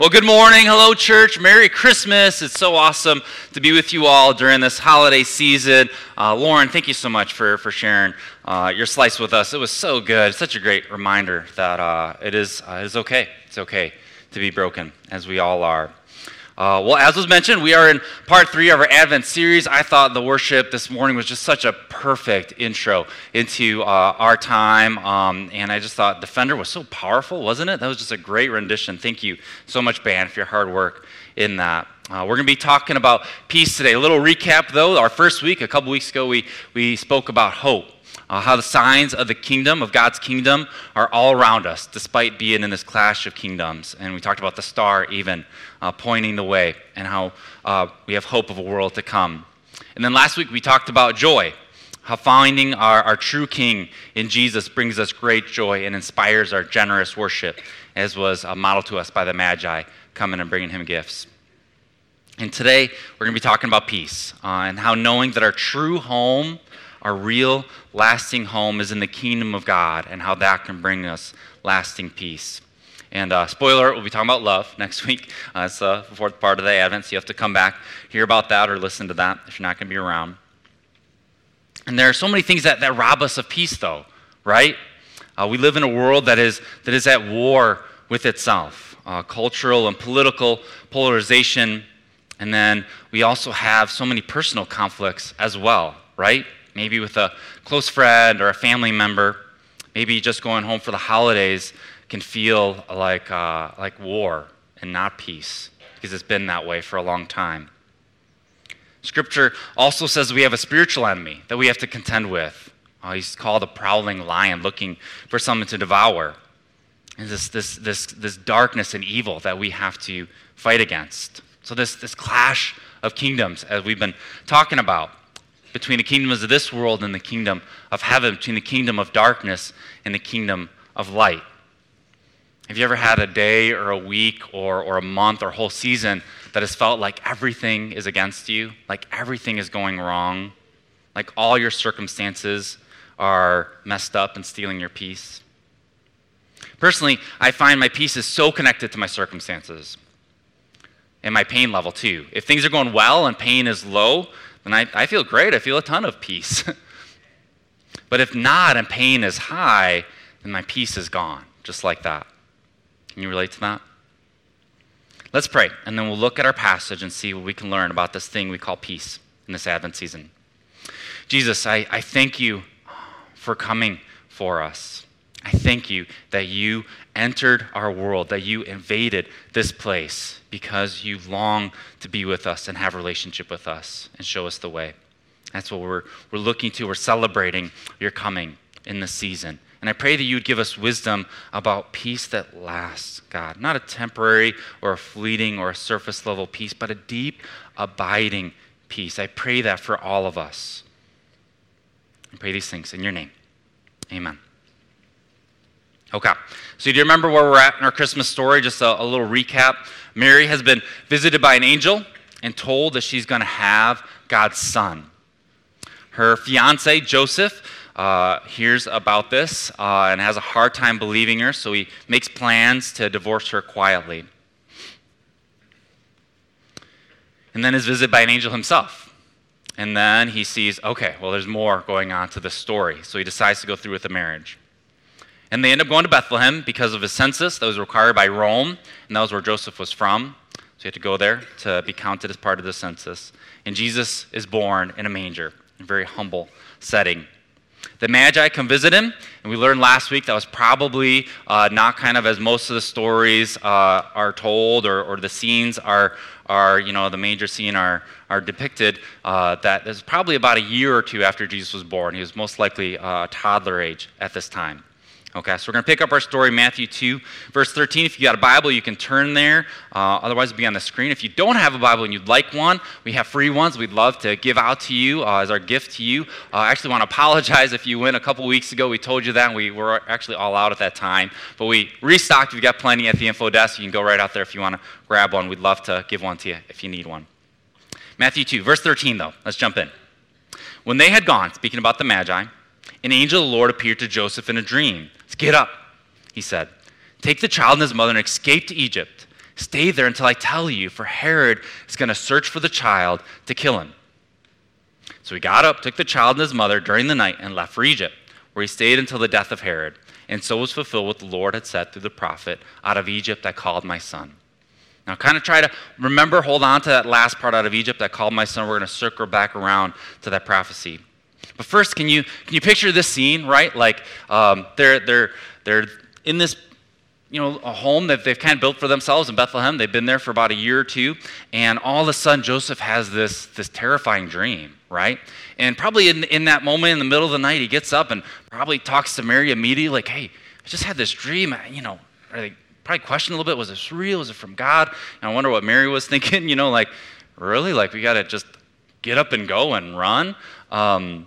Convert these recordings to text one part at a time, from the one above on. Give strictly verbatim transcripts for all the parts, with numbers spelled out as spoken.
Well, good morning. Hello, church. Merry Christmas. It's so awesome to be with you all during this holiday season. Uh, Lauren, thank you so much for, for sharing uh, your slice with us. It was so good. It's such a great reminder that uh, it is, uh, it is okay. It's okay to be broken, as we all are. Uh, well, as was mentioned, we are in part three of our Advent series. I thought the worship this morning was just such a perfect intro into uh, our time, um, and I just thought Defender was so powerful, wasn't it? That was just a great rendition. Thank you so much, band, for your hard work in that. Uh, we're going to be talking about peace today. A little recap, though. Our first week, a couple weeks ago, we, we spoke about hope. Uh, how the signs of the kingdom, of God's kingdom, are all around us, despite being in this clash of kingdoms. And we talked about the star even uh, pointing the way, and how uh, we have hope of a world to come. And then last week we talked about joy, how finding our, our true king in Jesus brings us great joy and inspires our generous worship, as was a model to us by the Magi coming and bringing him gifts. And today we're going to be talking about peace, uh, and how knowing that our true home, our real, lasting home is in the kingdom of God, and how that can bring us lasting peace. And uh, spoiler alert, we'll be talking about love next week. Uh, it's uh, the fourth part of the Advent, so you have to come back, hear about that, or listen to that if you're not going to be around. And there are so many things that, that rob us of peace, though, right? Uh, we live in a world that is that is at war with itself, uh, cultural and political polarization, and then we also have so many personal conflicts as well, right? Maybe with a close friend or a family member, maybe just going home for the holidays can feel like uh, like war and not peace, because it's been that way for a long time. Scripture also says we have a spiritual enemy that we have to contend with. Uh, he's called a prowling lion, looking for someone to devour. And this this this this darkness and evil that we have to fight against. So this this clash of kingdoms, as we've been talking about, between the kingdoms of this world and the kingdom of heaven, between the kingdom of darkness and the kingdom of light. Have you ever had a day or a week or, or a month or a whole season that has felt like everything is against you, like everything is going wrong, like all your circumstances are messed up and stealing your peace? Personally, I find my peace is so connected to my circumstances and my pain level too. If things are going well and pain is low, then I, I feel great. I feel a ton of peace. But if not and pain is high, then my peace is gone, just like that. Can you relate to that? Let's pray, and then we'll look at our passage and see what we can learn about this thing we call peace in this Advent season. Jesus, I, I thank you for coming for us. I thank you that you entered our world, that you invaded this place because you long to be with us and have a relationship with us and show us the way. That's what we're, we're looking to. We're celebrating your coming in this season. And I pray that you would give us wisdom about peace that lasts, God. Not a temporary or a fleeting or a surface level peace, but a deep, abiding peace. I pray that for all of us. I pray these things in your name. Amen. Okay, so do you remember where we're at in our Christmas story? Just a, a little recap. Mary has been visited by an angel and told that she's going to have God's son. Her fiance, Joseph, uh, hears about this uh, and has a hard time believing her, so he makes plans to divorce her quietly. And then is visited by an angel himself. And then he sees, okay, well, there's more going on to this story, so he decides to go through with the marriage. And they end up going to Bethlehem because of a census that was required by Rome, and that was where Joseph was from. So you had to go there to be counted as part of the census. And Jesus is born in a manger, in a very humble setting. The Magi come visit him, and we learned last week that was probably uh, not kind of as most of the stories uh, are told, or, or the scenes are, are, you know, the major scene are, are depicted, uh, that there's probably about a year or two after Jesus was born. He was most likely uh, toddler age at this time. Okay, so we're going to pick up our story, Matthew two, verse thirteen. If you got a Bible, you can turn there. Uh, otherwise, it'll be on the screen. If you don't have a Bible and you'd like one, we have free ones we'd love to give out to you uh, as our gift to you. Uh, I actually want to apologize if you went a couple weeks ago. We told you that, and we were actually all out at that time. But we restocked. We've got plenty at the info desk. You can go right out there if you want to grab one. We'd love to give one to you if you need one. Matthew two, verse thirteen, though. Let's jump in. When they had gone, speaking about the Magi, an angel of the Lord appeared to Joseph in a dream. "Get up," he said. "Take the child and his mother and escape to Egypt. Stay there until I tell you, for Herod is going to search for the child to kill him." So he got up, took the child and his mother during the night, and left for Egypt, where he stayed until the death of Herod. And so was fulfilled what the Lord had said through the prophet, "Out of Egypt I called my son." Now kind of try to remember, hold on to that last part, "Out of Egypt I called my son." We're going to circle back around to that prophecy. But first, can you can you picture this scene, right? Like um, they're they're they're in this, you know, a home that they've kind of built for themselves in Bethlehem. They've been there for about a year or two, and all of a sudden Joseph has this this terrifying dream, right? And probably in in that moment, in the middle of the night, he gets up and probably talks to Mary immediately, like, "Hey, I just had this dream. You know, are they probably question a little bit? Was this real? Was it from God?" And I wonder what Mary was thinking. You know, like, really, like we got to just get up and go and run. Um,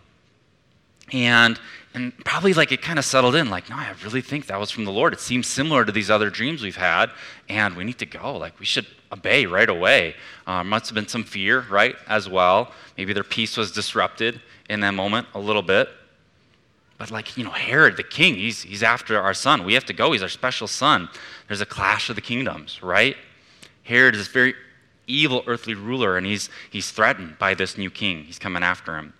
and and probably like it kind of settled in, like, no, I really think that was from the Lord. It seems similar to these other dreams we've had, and we need to go. Like, we should obey right away. Uh, must have been some fear, right, as well. Maybe their peace was disrupted in that moment a little bit. But like, you know, Herod, the king, he's he's after our son. We have to go. He's our special son. There's a clash of the kingdoms, right? Herod is this very evil earthly ruler, and he's he's threatened by this new king. He's coming after him.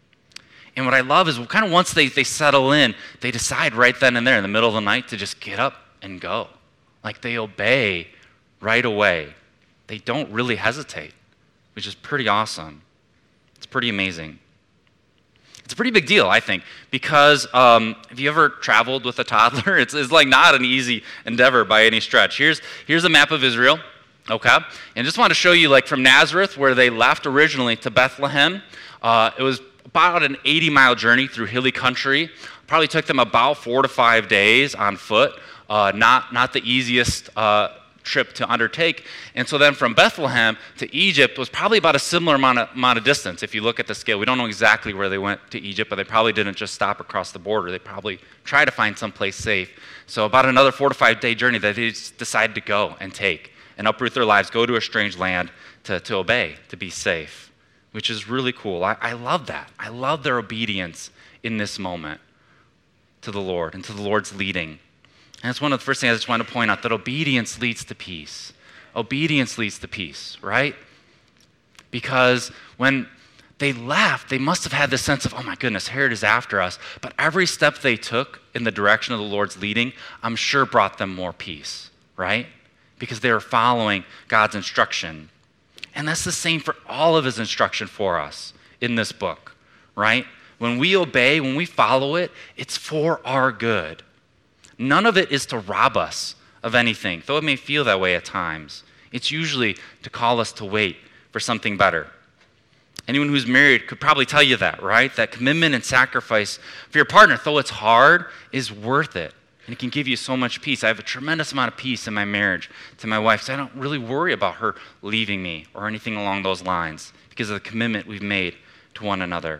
And what I love is kind of once they, they settle in, they decide right then and there in the middle of the night to just get up and go. Like they obey right away. They don't really hesitate, which is pretty awesome. It's pretty amazing. It's a pretty big deal, I think, because um, have you ever traveled with a toddler? It's, it's like not an easy endeavor by any stretch. Here's, here's a map of Israel, okay? And just want to show you, like from Nazareth, where they left originally, to Bethlehem. Uh, it was about an eighty mile journey through hilly country. Probably took them about four to five days on foot. Uh, not, not the easiest uh, trip to undertake. And so then from Bethlehem to Egypt was probably about a similar amount of, amount of distance. If you look at the scale, we don't know exactly where they went to Egypt, but they probably didn't just stop across the border. They probably tried to find someplace safe. So about another four to five day journey that they just decided to go and take and uproot their lives, go to a strange land to, to obey, to be safe, which is really cool. I, I love that. I love their obedience in this moment to the Lord and to the Lord's leading. And that's one of the first things I just want to point out, that obedience leads to peace. Obedience leads to peace, right? Because when they left, they must have had this sense of, oh my goodness, Herod is after us. But every step they took in the direction of the Lord's leading, I'm sure brought them more peace, right? Because they were following God's instruction. And that's the same for all of his instruction for us in this book, right? When we obey, when we follow it, it's for our good. None of it is to rob us of anything, though it may feel that way at times. It's usually to call us to wait for something better. Anyone who's married could probably tell you that, right? That commitment and sacrifice for your partner, though it's hard, is worth it. And it can give you so much peace. I have a tremendous amount of peace in my marriage to my wife, so I don't really worry about her leaving me or anything along those lines because of the commitment we've made to one another.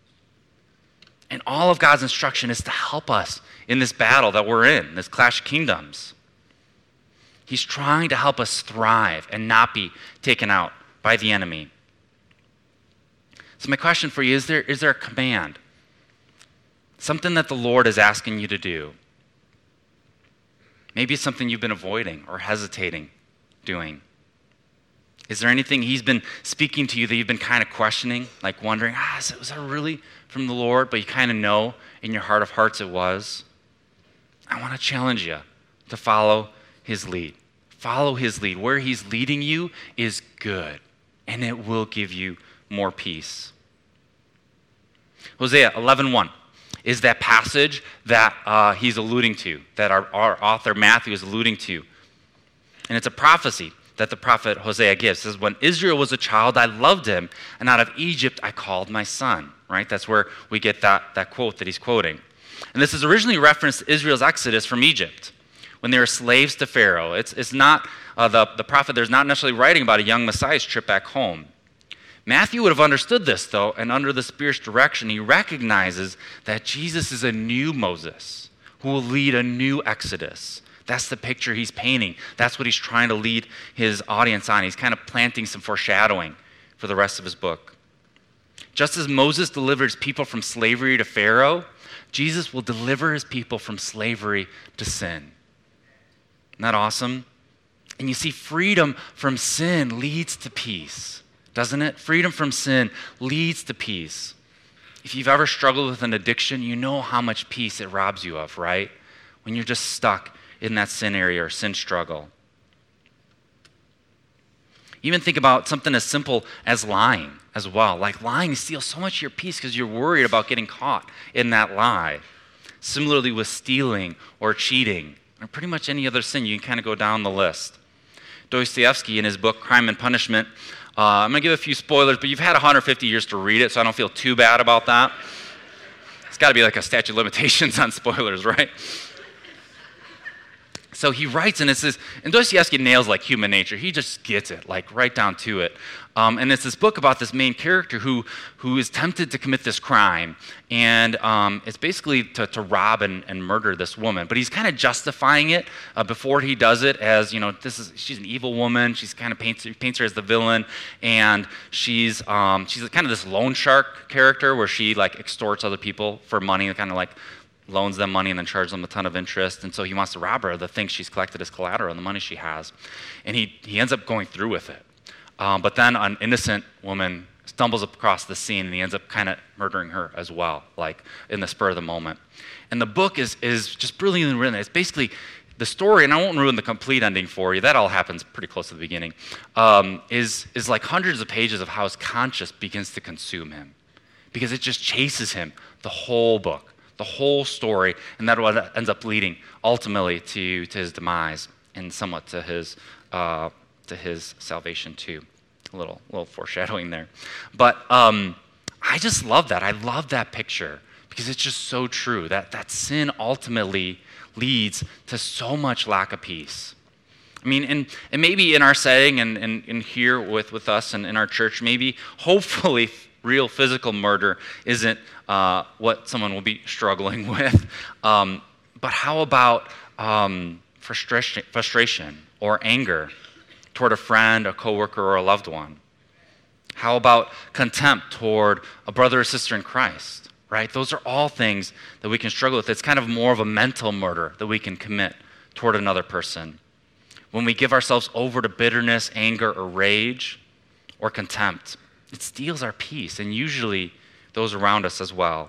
And all of God's instruction is to help us in this battle that we're in, this clash of kingdoms. He's trying to help us thrive and not be taken out by the enemy. So my question for you, is there, is there a command? Something that the Lord is asking you to do? Maybe it's something you've been avoiding or hesitating doing. Is there anything he's been speaking to you that you've been kind of questioning, like wondering, ah, is that, was that really from the Lord? But you kind of know in your heart of hearts it was. I want to challenge you to follow his lead. Follow his lead. Where he's leading you is good, and it will give you more peace. Hosea eleven one is that passage that uh, he's alluding to, that our, our author Matthew is alluding to. And it's a prophecy that the prophet Hosea gives. It says, when Israel was a child, I loved him, and out of Egypt I called my son. Right? That's where we get that, that quote that he's quoting. And this is originally referenced to Israel's exodus from Egypt, when they were slaves to Pharaoh. It's, it's not, uh, the, the prophet there's not necessarily writing about a young Messiah's trip back home. Matthew would have understood this, though, and under the Spirit's direction, he recognizes that Jesus is a new Moses who will lead a new Exodus. That's the picture he's painting. That's what he's trying to lead his audience on. He's kind of planting some foreshadowing for the rest of his book. Just as Moses delivered his people from slavery to Pharaoh, Jesus will deliver his people from slavery to sin. Isn't that awesome? And you see, freedom from sin leads to peace, doesn't it? Freedom from sin leads to peace. If you've ever struggled with an addiction, you know how much peace it robs you of, right? When you're just stuck in that sin area or sin struggle. Even think about something as simple as lying as well. Like lying steals so much of your peace because you're worried about getting caught in that lie. Similarly with stealing or cheating or pretty much any other sin, you can kind of go down the list. Dostoevsky, in his book Crime and Punishment, uh, I'm going to give a few spoilers, but you've had one hundred fifty years to read it, so I don't feel too bad about that. It's got to be like a statute of limitations on spoilers, right? So he writes, and it says, and Dostoevsky nails like human nature. He just gets it, like right down to it. Um, and it's this book about this main character who who is tempted to commit this crime. And um, it's basically to, to rob and, and murder this woman. But he's kind of justifying it uh, before he does it as, you know, this is she's an evil woman. She's kind of paints, paints her as the villain. And she's um, she's kind of this loan shark character where she like extorts other people for money, kind of like loans them money and then charges them a ton of interest. And so he wants to rob her of the things she's collected as collateral and the money she has. And he, he ends up going through with it. Um, but then an innocent woman stumbles across the scene and he ends up kind of murdering her as well, like in the spur of the moment. And the book is, is just brilliantly written. It's basically the story, and I won't ruin the complete ending for you, that all happens pretty close to the beginning, um, is, is like hundreds of pages of how his conscience begins to consume him. Because it just chases him the whole book. The whole story, and that what ends up leading ultimately to, to his demise and somewhat to his uh, to his salvation too. A little little foreshadowing there, but um, I just love that. I love that picture because it's just so true that that sin ultimately leads to so much lack of peace. I mean, and, and maybe in our setting and, and, and here with, with us and in our church, maybe hopefully real physical murder isn't uh, what someone will be struggling with. Um, but how about um, frustration, frustration or anger toward a friend, a coworker, or a loved one? How about contempt toward a brother or sister in Christ, right? Those are all things that we can struggle with. It's kind of more of a mental murder that we can commit toward another person. When we give ourselves over to bitterness, anger, or rage, or contempt, it steals our peace, and usually those around us as well.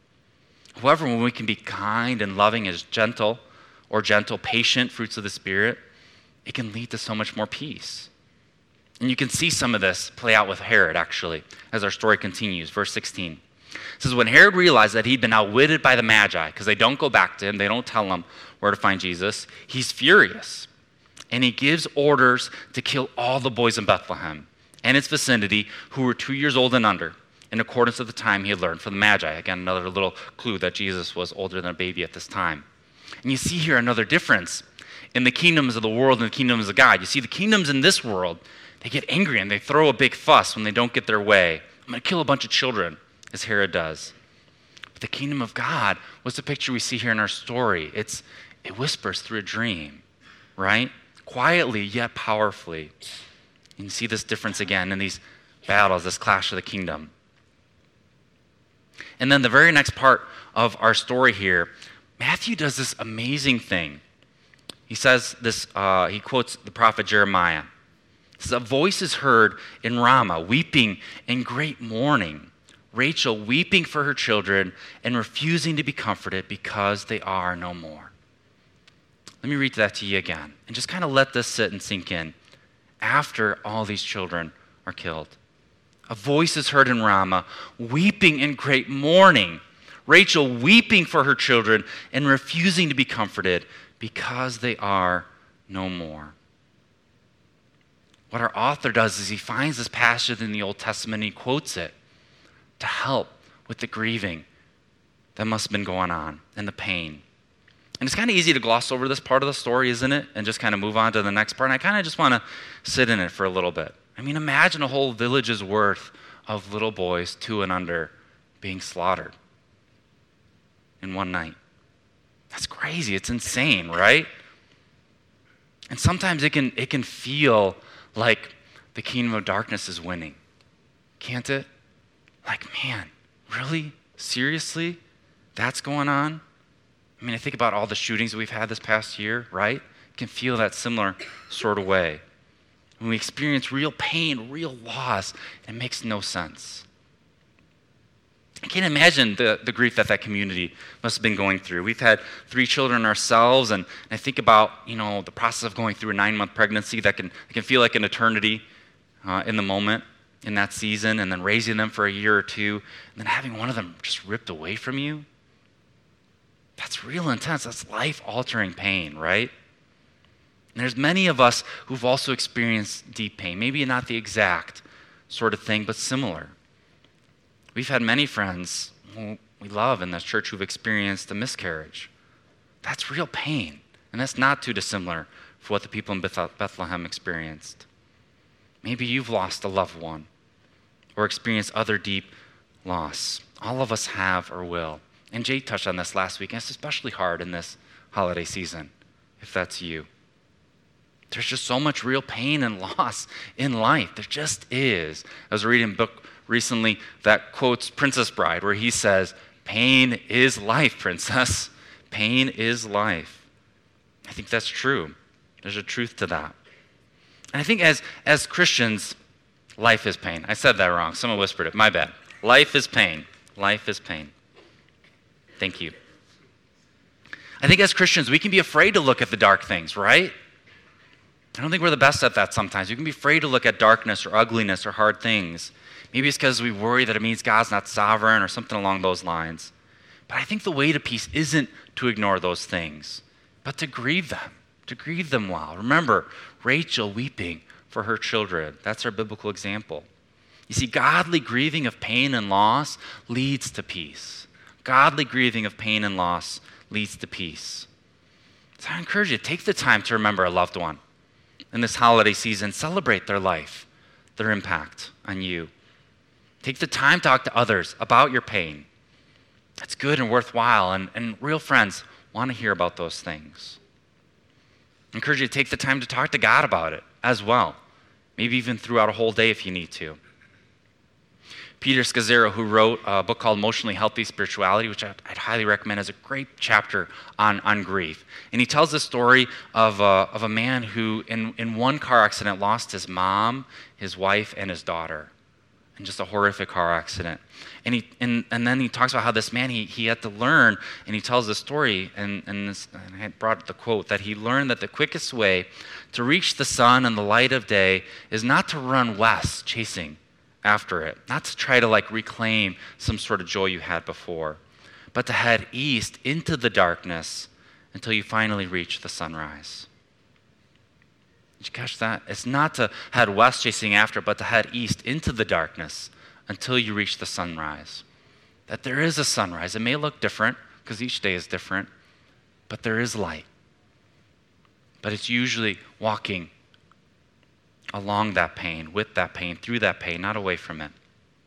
However, when we can be kind and loving as gentle or gentle, patient fruits of the Spirit, it can lead to so much more peace. And you can see some of this play out with Herod, actually, as our story continues. Verse sixteen. It says, when Herod realized that he'd been outwitted by the Magi, because they don't go back to him, they don't tell him where to find Jesus, he's furious. And he gives orders to kill all the boys in Bethlehem and its vicinity who were two years old and under, in accordance with the time he had learned from the Magi. Again, another little clue that Jesus was older than a baby at this time. And you see here another difference in the kingdoms of the world and the kingdoms of God. You see, the kingdoms in this world, they get angry and they throw a big fuss when they don't get their way. I'm going to kill a bunch of children, as Herod does. But the kingdom of God was the picture we see here in our story. It's, it whispers through a dream, right? Quietly yet powerfully. You see this difference again in these battles, this clash of the kingdom. And then the very next part of our story here, Matthew does this amazing thing. He says this, uh, he quotes the prophet Jeremiah. He says, a voice is heard in Ramah, weeping in great mourning. Rachel weeping for her children and refusing to be comforted because they are no more. Let me read that to you again and just kind of let this sit and sink in. After all these children are killed, a voice is heard in Ramah, weeping in great mourning. Rachel weeping for her children and refusing to be comforted because they are no more. What our author does is he finds this passage in the Old Testament and he quotes it to help with the grieving that must have been going on and the pain. And it's kind of easy to gloss over this part of the story, isn't it? And just kind of move on to the next part. And I kind of just want to sit in it for a little bit. I mean, imagine a whole village's worth of little boys, two and under, being slaughtered in one night. That's crazy. It's insane, right? And sometimes it can it can feel like the kingdom of darkness is winning. Can't it? Like, man, really? Seriously? That's going on? I mean, I think about all the shootings that we've had this past year, right? can feel that similar sort of way. When we experience real pain, real loss, it makes no sense. I can't imagine the, the grief that that community must have been going through. We've had three children ourselves, and I think about, you know, the process of going through a nine-month pregnancy that can, that can feel like an eternity uh, in the moment, in that season, and then raising them for a year or two, and then having one of them just ripped away from you. That's real intense. That's life-altering pain, right? And there's many of us who've also experienced deep pain. Maybe not the exact sort of thing, but similar. We've had many friends who we love in this church who've experienced a miscarriage. That's real pain, and that's not too dissimilar for what the people in Beth- Bethlehem experienced. Maybe you've lost a loved one or experienced other deep loss. All of us have or will. And Jay touched on this last week, and it's especially hard in this holiday season, if that's you. There's just so much real pain and loss in life. There just is. I was reading a book recently that quotes Princess Bride, where he says, "Pain is life, princess. Pain is life." I think that's true. There's a truth to that. And I think as, as Christians, life is pain. I said that wrong. Someone whispered it. My bad. Life is pain. Life is pain. Thank you. I think as Christians, we can be afraid to look at the dark things, right? I don't think we're the best at that sometimes. We can be afraid to look at darkness or ugliness or hard things. Maybe it's because we worry that it means God's not sovereign or something along those lines. But I think the way to peace isn't to ignore those things, but to grieve them, to grieve them well. Remember, Rachel weeping for her children. That's our biblical example. You see, godly grieving of pain and loss leads to peace. Godly grieving of pain and loss leads to peace. So I encourage you, take the time to remember a loved one. In this holiday season, celebrate their life, their impact on you. Take the time to talk to others about your pain. It's good and worthwhile, and, and real friends want to hear about those things. I encourage you to take the time to talk to God about it as well, maybe even throughout a whole day if you need to. Peter Scazzero, who wrote a book called Emotionally Healthy Spirituality, which I'd, I'd highly recommend, is a great chapter on, on grief. And he tells the story of a, of a man who, in, in one car accident, lost his mom, his wife, and his daughter in just a horrific car accident. And he and, and then he talks about how this man, he, he had to learn, and he tells the story, and, and, this, and I brought the quote, that he learned that the quickest way to reach the sun and the light of day is not to run west chasing after it, not to try to like reclaim some sort of joy you had before, but to head east into the darkness until you finally reach the sunrise. Did you catch that? It's not to head west chasing after, but to head east into the darkness until you reach the sunrise. That there is a sunrise. It may look different because each day is different, but there is light. But it's usually walking along that pain, with that pain, through that pain, not away from it.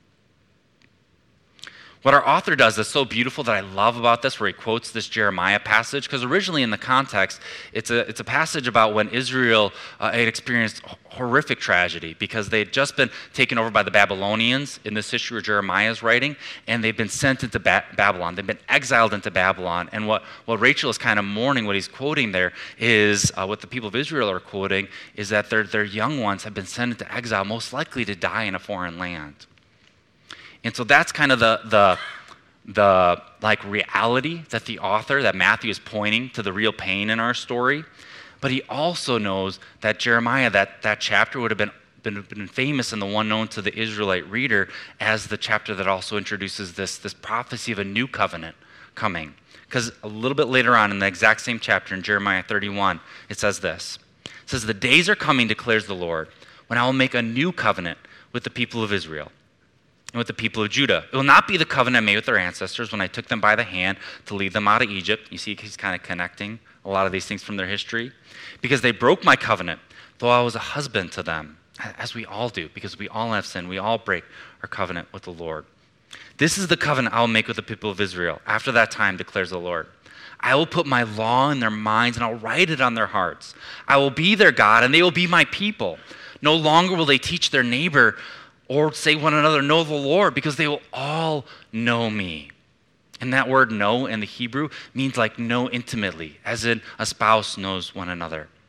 What our author does that's so beautiful that I love about this, where he quotes this Jeremiah passage, because originally in the context, it's a it's a passage about when Israel uh, had experienced horrific tragedy because they had just been taken over by the Babylonians in this history where Jeremiah is writing, and they've been sent into ba- Babylon. They've been exiled into Babylon. And what, what Rachel is kind of mourning, what he's quoting there, is uh, what the people of Israel are quoting, is that their, their young ones have been sent into exile, most likely to die in a foreign land. And so that's kind of the, the, the like reality that the author, that Matthew is pointing to the real pain in our story. But he also knows that Jeremiah, that, that chapter would have been, been, been famous and the one known to the Israelite reader as the chapter that also introduces this, this prophecy of a new covenant coming. Because a little bit later on in the exact same chapter in Jeremiah thirty-one, it says this. It says, "The days are coming, declares the Lord, when I will make a new covenant with the people of Israel and with the people of Judah. It will not be the covenant I made with their ancestors when I took them by the hand to lead them out of Egypt." You see, he's kind of connecting a lot of these things from their history. "Because they broke my covenant, though I was a husband to them," as we all do, because we all have sinned. We all break our covenant with the Lord. "This is the covenant I will make with the people of Israel. After that time, declares the Lord. I will put my law in their minds, and I'll write it on their hearts. I will be their God, and they will be my people. No longer will they teach their neighbor or say one another, 'Know the Lord,' because they will all know me." And that word "know" in the Hebrew means like know intimately, as in a spouse knows one another.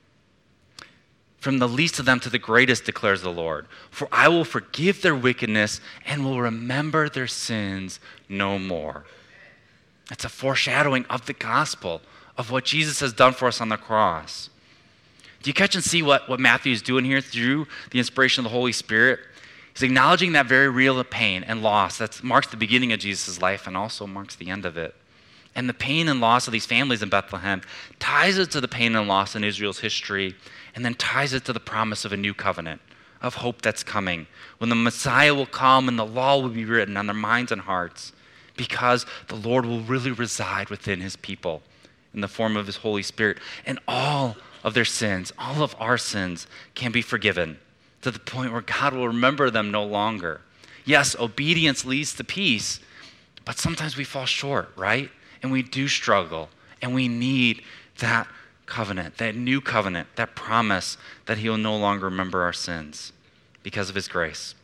from the least of them to the greatest, declares the Lord. For I will forgive their wickedness and will remember their sins no more. It's a foreshadowing of the gospel, of what Jesus has done for us on the cross. Do you catch and see what, what Matthew is doing here through the inspiration of the Holy Spirit? He's acknowledging that very real pain and loss that marks the beginning of Jesus' life and also marks the end of it. And the pain and loss of these families in Bethlehem ties it to the pain and loss in Israel's history, and then ties it to the promise of a new covenant, of hope that's coming, when the Messiah will come and the law will be written on their minds and hearts, because the Lord will really reside within his people in the form of his Holy Spirit, and all of their sins, all of our sins, can be forgiven to the point where God will remember them no longer. Yes, obedience leads to peace, but sometimes we fall short, right? And we do struggle, and we need that covenant, that new covenant, that promise that he will no longer remember our sins because of his grace.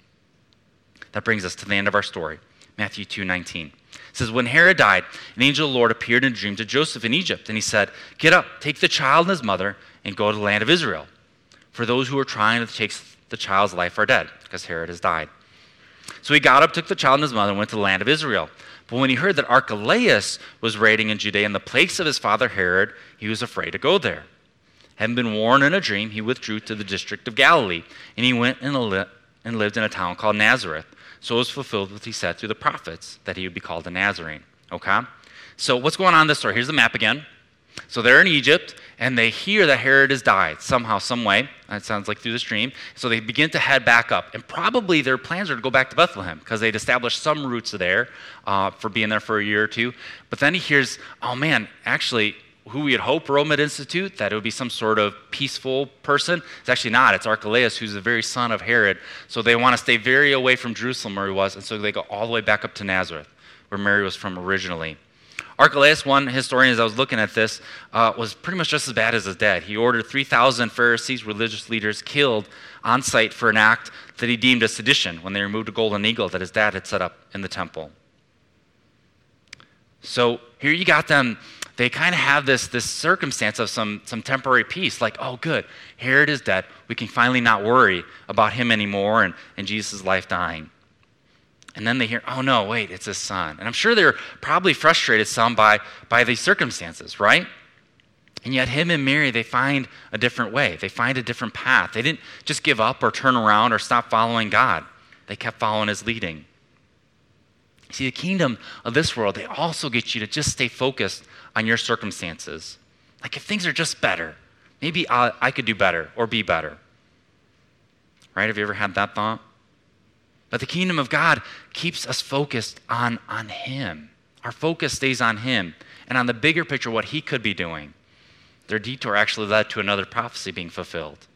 That brings us to the end of our story, Matthew two nineteen. It says, when Herod died, an angel of the Lord appeared in a dream to Joseph in Egypt, and he said, get up, take the child and his mother, and go to the land of Israel. For those who are trying to take the child's life are dead, because Herod has died. So he got up, took the child and his mother, and went to the land of Israel. But when he heard that Archelaus was reigning in Judea in the place of his father Herod, he was afraid to go there. Having been warned in a dream, he withdrew to the district of Galilee, and he went and, li- and lived in a town called Nazareth. So it was fulfilled what he said through the prophets, that he would be called a Nazarene. Okay? So what's going on in this story? Here's the map again. So they're in Egypt, and they hear that Herod has died somehow, some way. It sounds like through this dream. So they begin to head back up. And probably their plans are to go back to Bethlehem, because they'd established some roots there uh, for being there for a year or two. But then he hears, oh man, actually, who we had hoped Rome would institute, that it would be some sort of peaceful person. It's actually not. It's Archelaus, who's the very son of Herod. So they want to stay very away from Jerusalem where he was, and so they go all the way back up to Nazareth, where Mary was from originally. Archelaus, one historian, as I was looking at this, uh, was pretty much just as bad as his dad. He ordered three thousand Pharisees, religious leaders, killed on site for an act that he deemed as sedition when they removed a golden eagle that his dad had set up in the temple. So here you got them. They kind of have this, this circumstance of some, some temporary peace, like, oh, good, Herod is dead. We can finally not worry about him anymore and, and Jesus' life dying. And then they hear, oh, no, wait, it's his son. And I'm sure they're probably frustrated some by, by these circumstances, right? And yet him and Mary, they find a different way. They find a different path. They didn't just give up or turn around or stop following God. They kept following his leading. See, the kingdom of this world, they also get you to just stay focused on your circumstances. Like if things are just better, maybe I, I could do better or be better. Right? Have you ever had that thought? But the kingdom of God keeps us focused on, on him. Our focus stays on him and on the bigger picture, what he could be doing. Their detour actually led to another prophecy being fulfilled.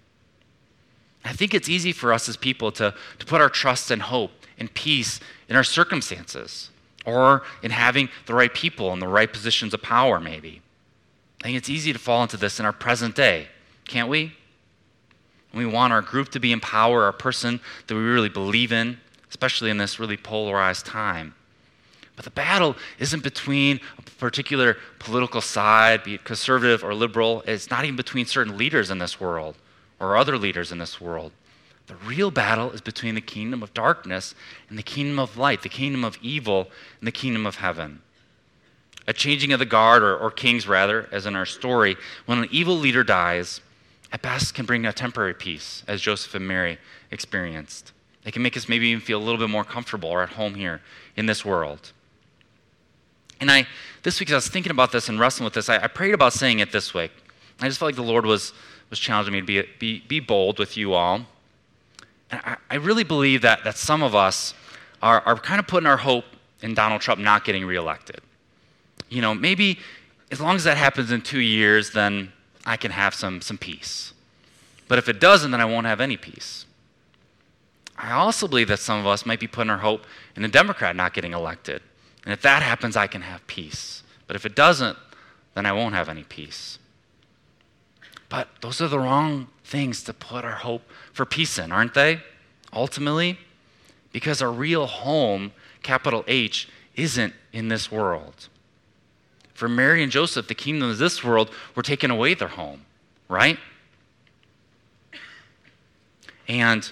I think it's easy for us as people to, to put our trust and hope and peace in our circumstances or in having the right people in the right positions of power, maybe. I think it's easy to fall into this in our present day, can't we? We want our group to be in power, our person that we really believe in, especially in this really polarized time. But the battle isn't between a particular political side, be it conservative or liberal. It's not even between certain leaders in this world or other leaders in this world. The real battle is between the kingdom of darkness and the kingdom of light, the kingdom of evil and the kingdom of heaven. A changing of the guard, or, or kings rather, as in our story, when an evil leader dies, at best can bring a temporary peace, as Joseph and Mary experienced. It can make us maybe even feel a little bit more comfortable or at home here in this world. And I, this week as I was thinking about this and wrestling with this, I, I prayed about saying it this way. I just felt like the Lord was, was challenging me to be, be, be bold with you all. And I, I really believe that, that some of us are, are kind of putting our hope in Donald Trump not getting reelected. You know, maybe as long as that happens in two years, then I can have some, some peace. But if it doesn't, then I won't have any peace. I also believe that some of us might be putting our hope in a Democrat not getting elected. And if that happens, I can have peace. But if it doesn't, then I won't have any peace. But those are the wrong things to put our hope for peace in, aren't they? Ultimately, because our real home, capital H, isn't in this world. For Mary and Joseph, the kingdom of this world were taking away their home, right? And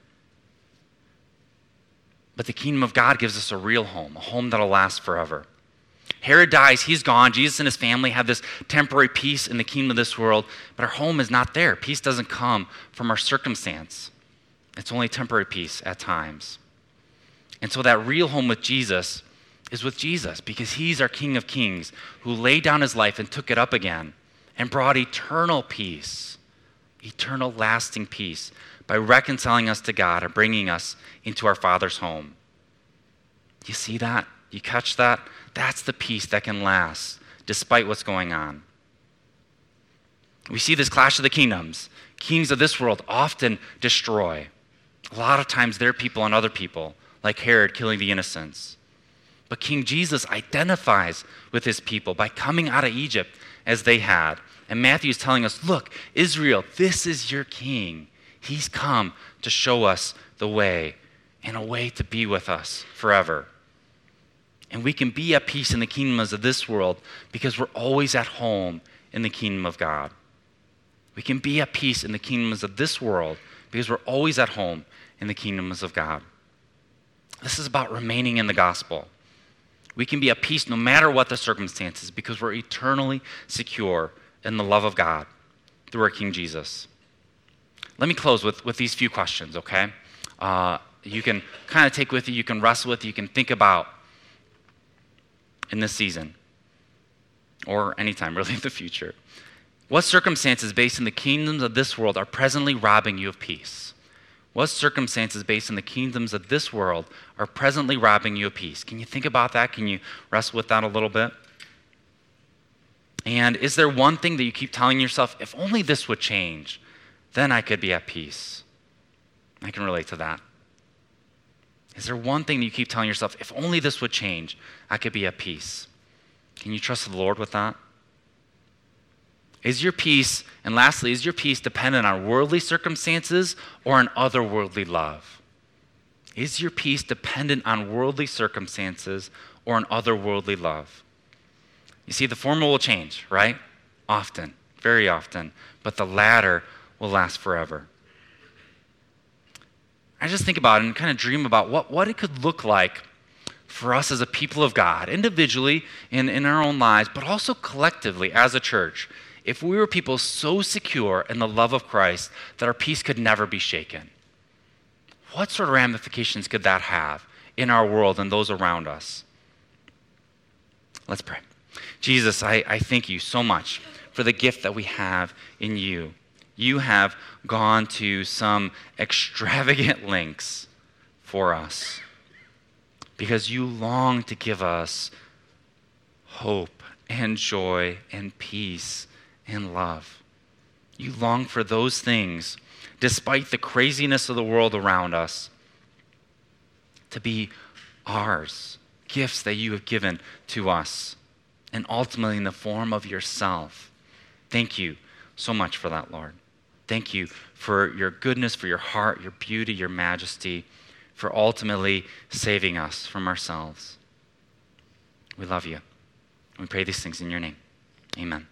but the kingdom of God gives us a real home, a home that'll last forever. Herod dies, he's gone. Jesus and his family have this temporary peace in the kingdom of this world, but our home is not there. Peace doesn't come from our circumstance. It's only temporary peace at times. And so that real home with Jesus is with Jesus, because he's our King of Kings who laid down his life and took it up again and brought eternal peace, eternal lasting peace by reconciling us to God and bringing us into our Father's home. You see that? You catch that? That's the peace that can last despite what's going on. We see this clash of the kingdoms. Kings of this world often destroy. A lot of times they're people on other people, like Herod killing the innocents. But King Jesus identifies with his people by coming out of Egypt as they had. And Matthew is telling us, look, Israel, this is your king. He's come to show us the way and a way to be with us forever. And we can be at peace in the kingdoms of this world because we're always at home in the kingdom of God. We can be at peace in the kingdoms of this world because we're always at home in the kingdoms of God. This is about remaining in the gospel. We can be at peace no matter what the circumstances because we're eternally secure in the love of God through our King Jesus. Let me close with, with these few questions, okay? Uh, you can kind of take with you, you can wrestle with, you can think about in this season or anytime really in the future. What circumstances based in the kingdoms of this world are presently robbing you of peace? What circumstances based in the kingdoms of this world are presently robbing you of peace? Can you think about that? Can you wrestle with that a little bit? And is there one thing that you keep telling yourself, if only this would change, then I could be at peace? I can relate to that. Is there one thing that you keep telling yourself, if only this would change, I could be at peace? Can you trust the Lord with that? Is your peace, and lastly, is your peace dependent on worldly circumstances or on otherworldly love? Is your peace dependent on worldly circumstances or on otherworldly love? You see, the former will change, right? Often, very often, but the latter will last forever. I just think about it and kind of dream about what, what it could look like for us as a people of God, individually in, in our own lives, but also collectively as a church, if we were people so secure in the love of Christ that our peace could never be shaken. What sort of ramifications could that have in our world and those around us? Let's pray. Jesus, I, I thank you so much for the gift that we have in you. You have gone to some extravagant lengths for us because you long to give us hope and joy and peace and love. You long for those things, despite the craziness of the world around us, to be ours, gifts that you have given to us, and ultimately in the form of yourself. Thank you so much for that, Lord. Thank you for your goodness, for your heart, your beauty, your majesty, for ultimately saving us from ourselves. We love you. We pray these things in your name. Amen.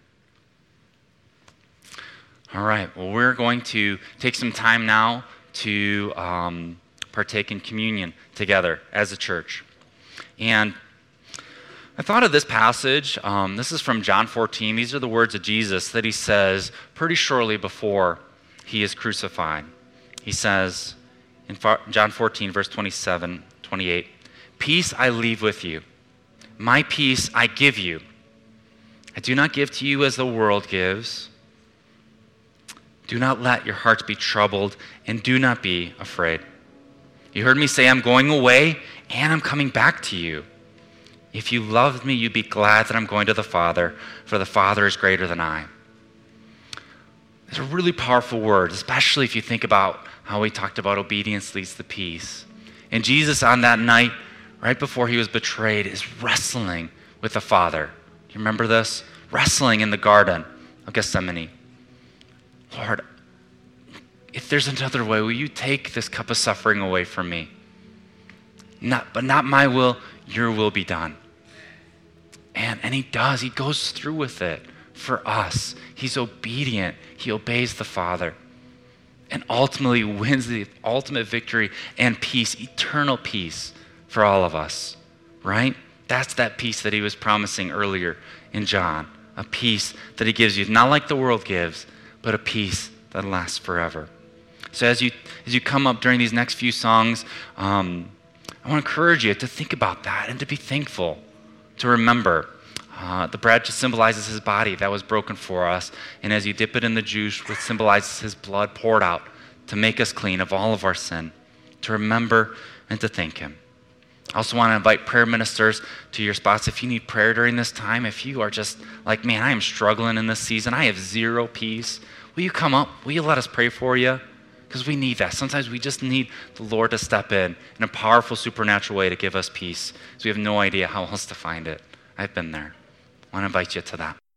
All right, well, we're going to take some time now to um, partake in communion together as a church. And I thought of this passage. Um, this is from John fourteen. These are the words of Jesus that he says pretty shortly before he is crucified. He says in John fourteen, verse twenty-seven, twenty-eight, "Peace I leave with you. My peace I give you. I do not give to you as the world gives. Do not let your hearts be troubled, and do not be afraid. You heard me say I'm going away, and I'm coming back to you. If you loved me, you'd be glad that I'm going to the Father, for the Father is greater than I." It's a really powerful word, especially if you think about how we talked about obedience leads to peace. And Jesus on that night, right before he was betrayed, is wrestling with the Father. Do you remember this? Wrestling in the Garden of Gethsemane. Lord, if there's another way, will you take this cup of suffering away from me? Not, but not my will, your will be done. And, and he does. He goes through with it for us. He's obedient. He obeys the Father. and ultimately wins the ultimate victory and peace, eternal peace for all of us, right? That's that peace that he was promising earlier in John, a peace that he gives you, not like the world gives, but a peace that lasts forever. So as you as you come up during these next few songs, um, I want to encourage you to think about that and to be thankful, to remember. Uh, the bread just symbolizes his body that was broken for us, and as you dip it in the juice, which symbolizes his blood poured out to make us clean of all of our sin, to remember and to thank him. I also want to invite prayer ministers to your spots. If you need prayer during this time, if you are just like, man, I am struggling in this season, I have zero peace, will you come up? Will you let us pray for you? Because we need that. Sometimes we just need the Lord to step in in a powerful supernatural way to give us peace. So we have no idea how else to find it. I've been there. I want to invite you to that.